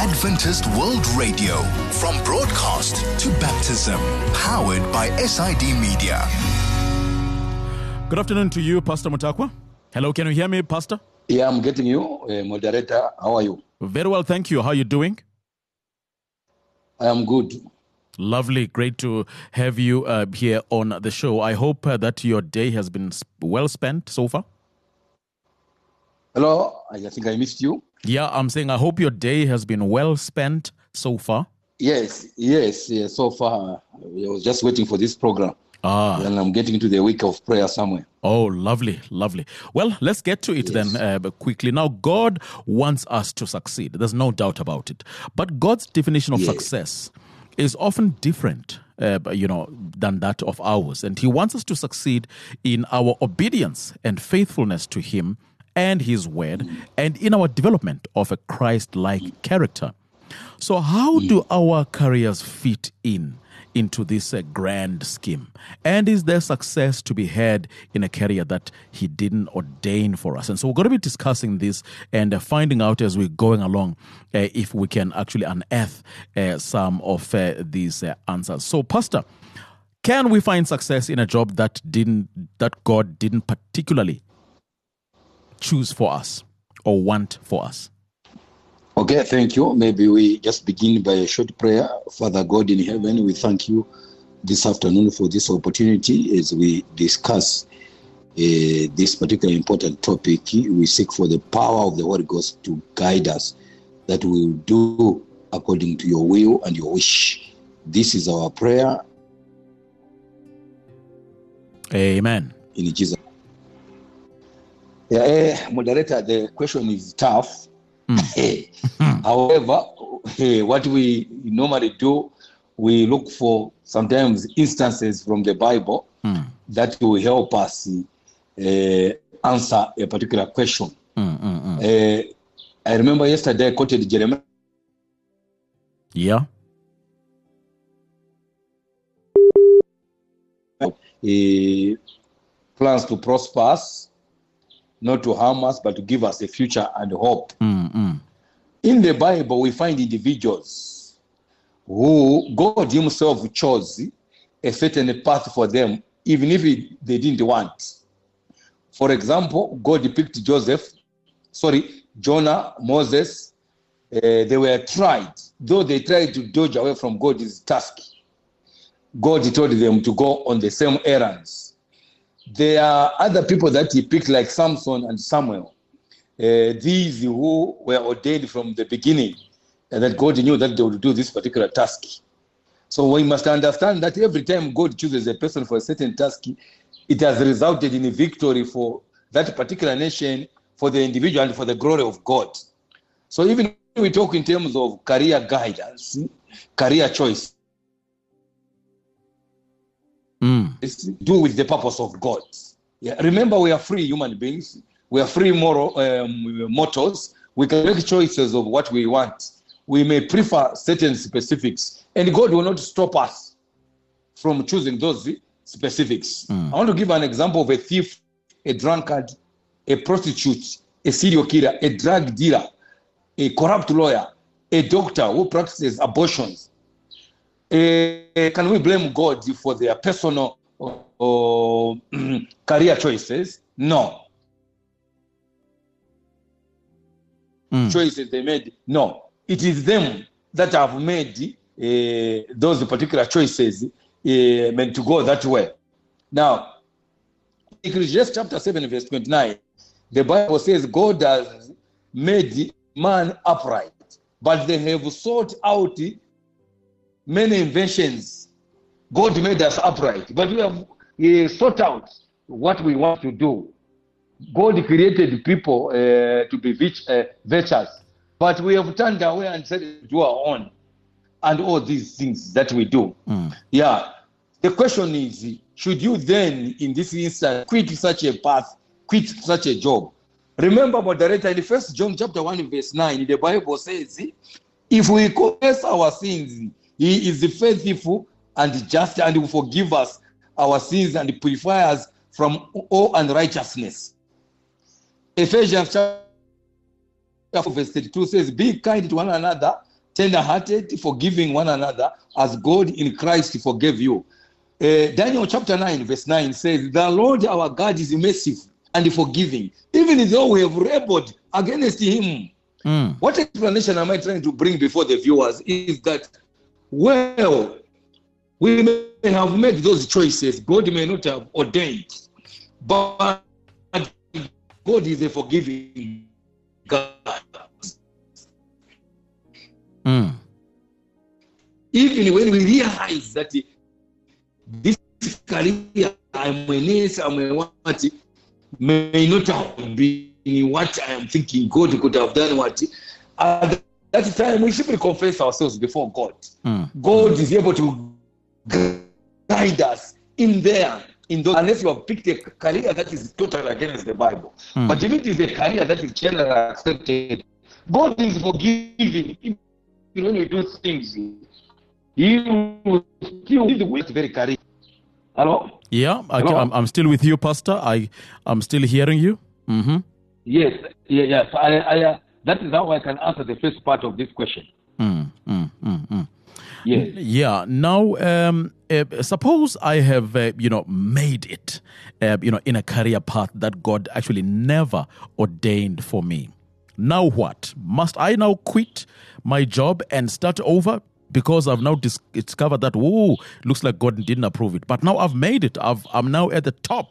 Adventist World Radio, from broadcast to baptism, powered by SID Media. Good afternoon to you, Pastor Mutakwa. Hello, can you hear me, Pastor? Yeah, I'm getting you, moderator. How are you? Very well, thank you. How are you doing? I am good. Lovely, great to have you here on the show. I hope that your day has been well spent so far. Hello, I think I missed you. Yeah, I'm saying I hope your day has been well spent so far. Yes, so far. I was just waiting for this program. And I'm getting into the week of prayer somewhere. Oh, lovely. Well, let's get to it then quickly. Now, God wants us to succeed. There's no doubt about it. But God's definition of success is often different, than that of ours. And He wants us to succeed in our obedience and faithfulness to Him and His Word, and in our development of a Christ-like character. So how do our careers fit into this grand scheme? And is there success to be had in a career that He didn't ordain for us? And so we're going to be discussing this and finding out as we're going along if we can actually unearth some of these answers. So, Pastor, can we find success in a job that God didn't particularly choose for us or want for us? Okay, thank you. Maybe we just begin by a short prayer. Father God in heaven, we thank you this afternoon for this opportunity as we discuss this particular important topic. We seek for the power of the Holy Ghost to guide us, that we will do according to your will and your wish. This is our prayer. Amen. In Jesus. Moderator, the question is tough. However, what we normally do, we look for sometimes instances from the Bible that will help us answer a particular question. I remember yesterday I quoted Jeremiah. Yeah. Plans to prosper us, not to harm us, but to give us a future and hope. In the Bible, we find individuals who God Himself chose a certain path for them, even if they didn't want. For example, God picked Jonah, Moses. They were tried. Though they tried to dodge away from God's task, God told them to go on the same errands. There are other people that He picked, like Samson and Samuel. These who were ordained from the beginning, and that God knew that they would do this particular task. So we must understand that every time God chooses a person for a certain task, it has resulted in a victory for that particular nation, for the individual, and for the glory of God. So even when we talk in terms of career guidance, career choice, it's to do with the purpose of God. Remember, we are free human beings. We are free mortals. We can make choices of what we want. We may prefer certain specifics, and God will not stop us from choosing those specifics. I want to give an example of a thief, a drunkard, a prostitute, a serial killer, a drug dealer, a corrupt lawyer, a doctor who practices abortions. Can we blame God for their personal career choices? No. Choices they made? No. It is them that have made those particular choices meant to go that way. Now, Ecclesiastes chapter 7 verse 29, the Bible says God has made man upright, but they have sought out many inventions. God made us upright, but we have sought out what we want to do. God created people to be virtuous, but we have turned away and said to do our own, and all these things that we do. The question is, should you then, in this instance, quit such a path, quit such a job? Remember, moderator, in 1 John chapter 1 verse 9, the Bible says, if we confess our sins, He is faithful and just, and will forgive us our sins and purify us from all unrighteousness. Ephesians chapter 4 verse 32 says, be kind to one another, tender-hearted, forgiving one another, as God in Christ forgave you. Daniel chapter 9, verse 9 says, the Lord our God is merciful and forgiving, even though we have rebelled against him. What explanation am I trying to bring before the viewers is that, well, we may have made those choices, God may not have ordained, but God is a forgiving God. Even when we realize that this career I'm what may not have been what I am thinking God could have done, what at that time we simply confess ourselves before God. God is able to guide us in there, in those, unless you have picked a career that is totally against the Bible. But if it is a career that is generally accepted, God is forgiving. Even when you do things, He will still do the way very career. Hello? Yeah, Hello? I'm still with you, Pastor. I'm still hearing you. Yes, yeah. So I that is how I can answer the first part of this question. Yes. Yeah. Now, suppose I have, made it, in a career path that God actually never ordained for me. Now what? Must I now quit my job and start over? Because I've now discovered that, looks like God didn't approve it. But now I've made it. I'm now at the top.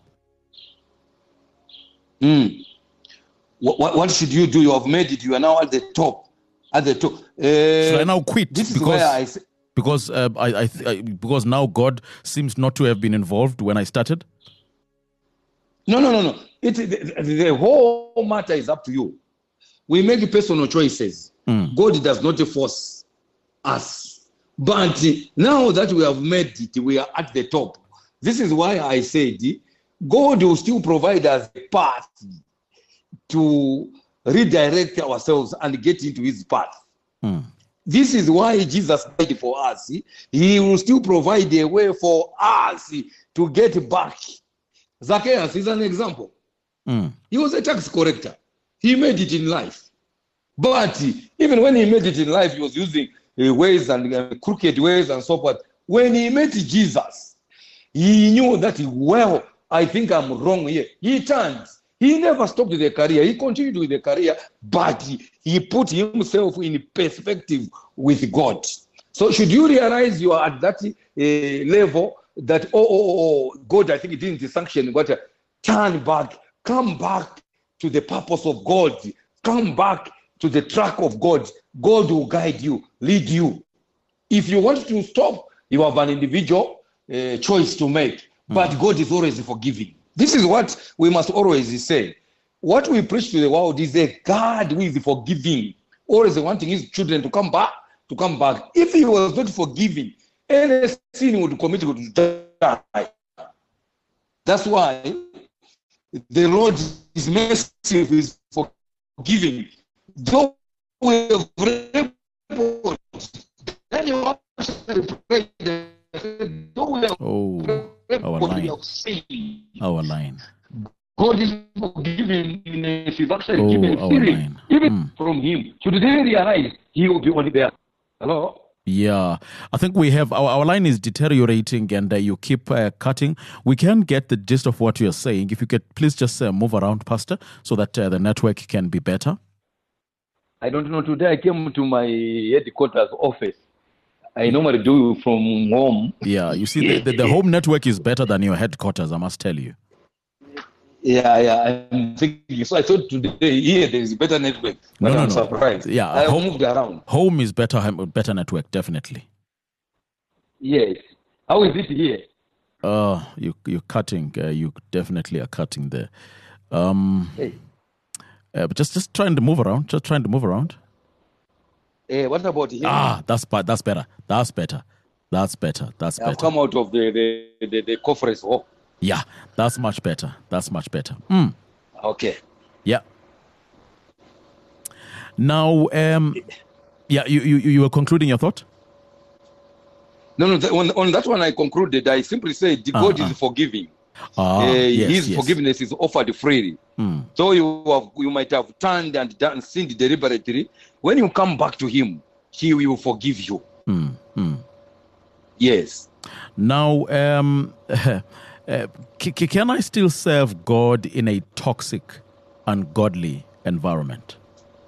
What should you do? You have made it. You are now at the top. At the top. Should I now quit? This is where I say, because now God seems not to have been involved when I started? No. The whole matter is up to you. We make personal choices. God does not force us. But now that we have made it, we are at the top. This is why I said God will still provide us a path to redirect ourselves and get into his path. This is why Jesus died for us. He will still provide a way for us to get back. Zacchaeus is an example. He was a tax collector. He made it in life. But even when he made it in life, he was using ways and crooked ways and so forth. When he met Jesus, he knew that, I think I'm wrong here. He turned. He never stopped the career. He continued with the career, but he put himself in perspective with God. So should you realize you are at that level that, God, I think it didn't sanction, but turn back, come back to the purpose of God, come back to the track of God. God will guide you, lead you. If you want to stop, you have an individual choice to make, but God is always forgiving. This is what we must always say. What we preach to the world is a God who is forgiving, always wanting his children to come back. If he was not forgiving, any sin would commit would die. That's why the Lord is merciful, is forgiving. Though we have rebelled, then you have to pray. Our line. God is forgiving in his actually given spirit, even from him. Should they realize he will be only there? Hello? Yeah, I think we have our line is deteriorating and you keep cutting. We can get the gist of what you're saying. If you could please just move around, Pastor, so that the network can be better. I don't know. Today I came to my headquarters office. I normally do from home. Yeah, you see, the home network is better than your headquarters, I must tell you. Yeah, I'm thinking. So I thought today here there is better network. But I'm surprised. Yeah, I moved around. Home is better network, definitely. Yes. How is it here? You're cutting. You definitely are cutting there. But just trying to move around. What about here? That's better. That's better. I've come out of the conference hall. Yeah, that's much better. Okay. Yeah. Now, you were concluding your thought? No. On that one I concluded. I simply said God is forgiving. His forgiveness is offered freely. So you might have turned and sinned deliberately. When you come back to him, he will forgive you. Mm, mm. Yes. Now, can I still serve God in a toxic, ungodly environment?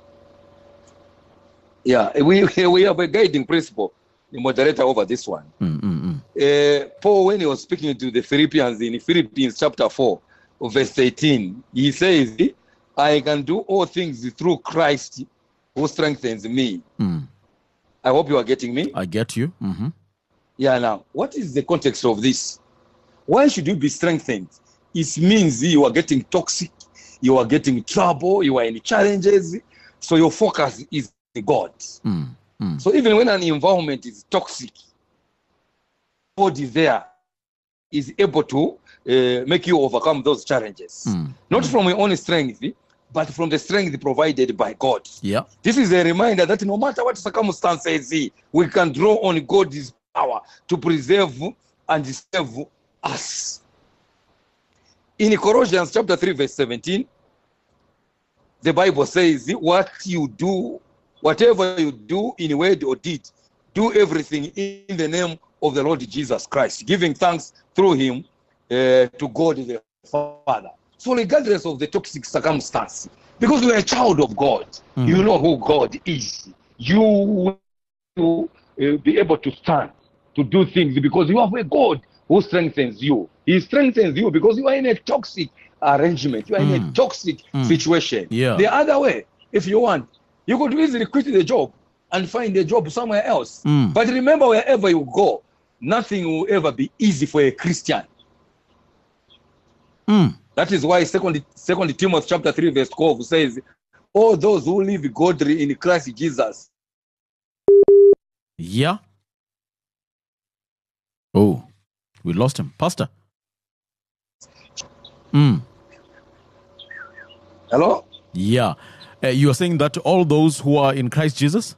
Yeah, we have a guiding principle, the moderator over this one. Paul, when he was speaking to the Philippians in Philippians chapter 4, verse 18, he says, I can do all things through Christ who strengthens me. I hope you are getting me. I get you. Mm-hmm. Yeah, now, what is the context of this? Why should you be strengthened? It means you are getting toxic, you are getting trouble, you are in challenges, so your focus is God. So even when an environment is toxic, God is there, is able to make you overcome those challenges. Not from your own strength, but from the strength provided by God. Yeah. This is a reminder that no matter what circumstances, we can draw on God's power to preserve and save us. In Colossians chapter 3, verse 17, the Bible says, whatever you do in word or deed, do everything in the name of the Lord Jesus Christ, giving thanks through him to God the Father. So regardless of the toxic circumstance, because you are a child of God, you know who God is, you will be able to stand, to do things, because you have a God who strengthens you. He strengthens you because you are in a toxic arrangement, you are in a toxic situation. Yeah. The other way, if you want, you could easily quit the job and find a job somewhere else. But remember, wherever you go, nothing will ever be easy for a Christian. That is why Second Timothy chapter 3 verse 12 says, all those who live godly in Christ Jesus. Yeah. Oh, we lost him. Pastor. Hello? Yeah. You are saying that all those who are in Christ Jesus?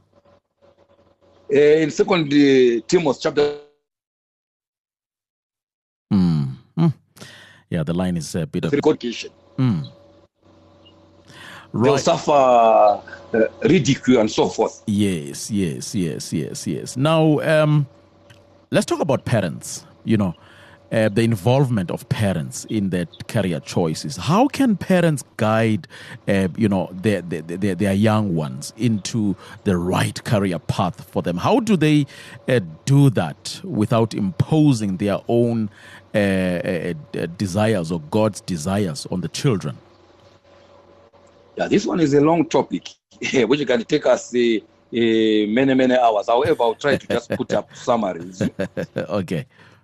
In Second Timothy chapter. Yeah, the line is a bit of... They'll suffer ridicule and so forth. Yes. Now, let's talk about parents, the involvement of parents in their career choices. How can parents guide, their young ones into the right career path for them? How do they do that without imposing their own desires or God's desires on the children? Yeah, this one is a long topic, which can take us many hours. However, I'll try to just put up summaries. Okay.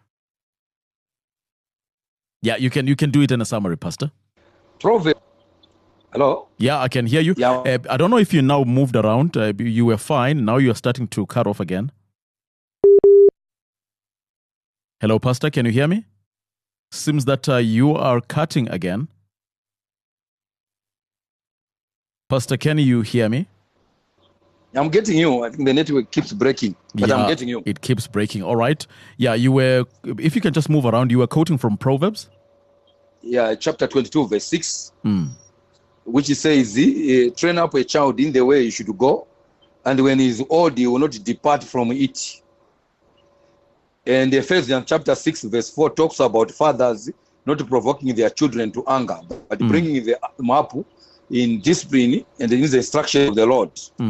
Yeah, you can do it in a summary, Pastor. Proverbs. Hello? Yeah, I can hear you. Yeah. I don't know if you now moved around. You were fine. Now you're starting to cut off again. Hello, Pastor. Can you hear me? Seems that you are cutting again. Pastor, can you hear me? I'm getting you. I think the network keeps breaking, but I'm getting you. It keeps breaking. All right. Yeah, if you can just move around, you were quoting from Proverbs? Yeah, chapter 22, verse 6, which says, train up a child in the way he should go, and when he is old, he will not depart from it. And Ephesians chapter 6, verse 4 talks about fathers not provoking their children to anger, but bringing them up in discipline and in the instruction of the Lord.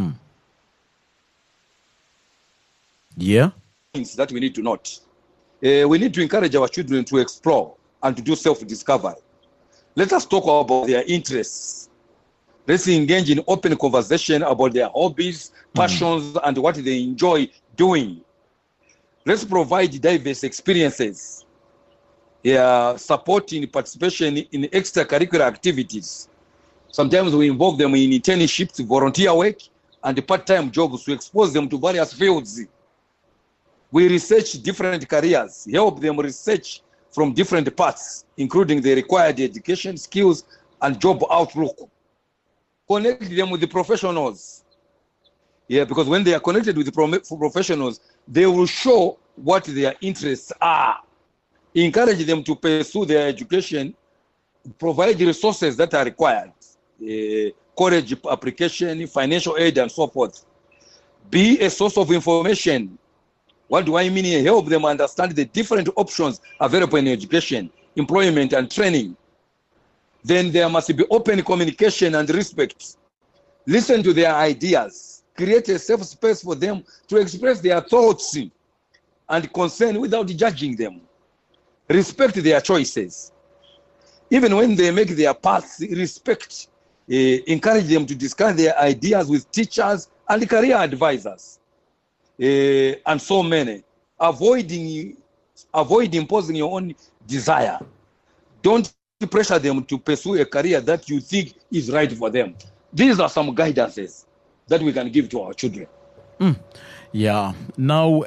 Yeah. Things that we need to note. We need to encourage our children to explore and to do self-discovery. Let us talk about their interests. Let's engage in open conversation about their hobbies, passions, and what they enjoy doing. Let's provide diverse experiences. Supporting participation in extracurricular activities. Sometimes we involve them in internships, volunteer work, and part-time jobs to expose them to various fields. We research different careers, help them research from different paths, including the required education, skills, and job outlook. Connect them with the professionals. Because when they are connected with the professionals, they will show what their interests are. Encourage them to pursue their education, provide the resources that are required, college application, financial aid, and so forth. Be a source of information. What do I mean? Help them understand the different options available in education, employment, and training. Then there must be open communication and respect. Listen to their ideas. Create a safe space for them to express their thoughts and concern without judging them. Respect their choices. Even when they make their paths, respect. Encourage them to discuss their ideas with teachers and career advisors. And so many. Avoid imposing your own desire. Don't pressure them to pursue a career that you think is right for them. These are some guidances that we can give to our children. Yeah. Now,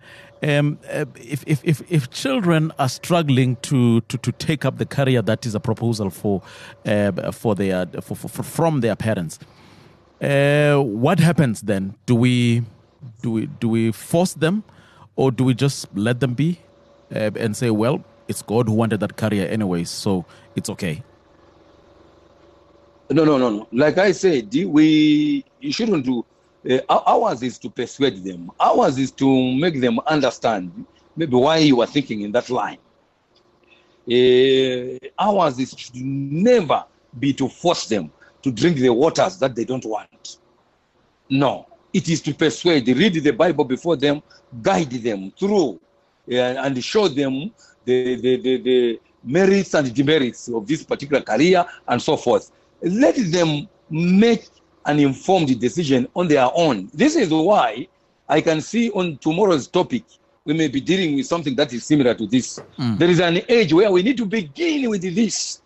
if children are struggling to take up the career that is a proposal from their parents, what happens then? Do we force them, or do we just let them be and say, well, it's God who wanted that career anyway, so it's okay? No. Like I said, you shouldn't do. Ours is to persuade them. Ours is to make them understand maybe why you are thinking in that line. Ours is to never be to force them to drink the waters that they don't want. No, it is to persuade. Read the Bible before them, guide them through, and show them the merits and demerits of this particular career and so forth. Let them make an informed decision on their own. This is why I can see on tomorrow's topic, we may be dealing with something that is similar to this. There is an age where we need to begin with this.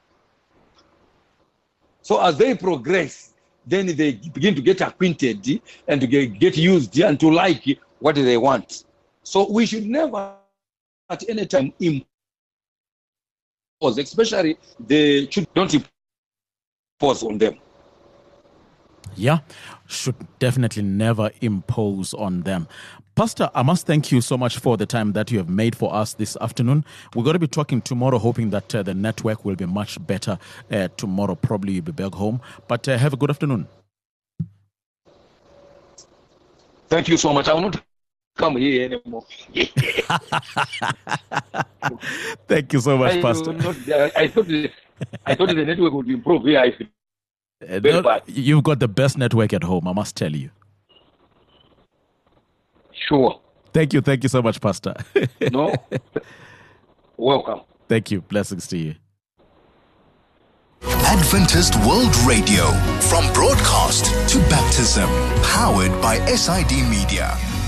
So as they progress, then they begin to get acquainted and to get used and to like what they want. So we should never at any time impose, especially the children, don't impose on them. Yeah, should definitely never impose on them. Pastor, I must thank you so much for the time that you have made for us this afternoon. We're going to be talking tomorrow, hoping that the network will be much better tomorrow. Probably you'll be back home. But have a good afternoon. Thank you so much. I will not come here anymore. Thank you so much, Pastor. I thought the network would improve here. You've got the best network at home, I must tell you. Sure. Thank you so much, Pastor. No. Welcome. Thank you. Blessings to you. Adventist World Radio, from broadcast to baptism, powered by SID Media.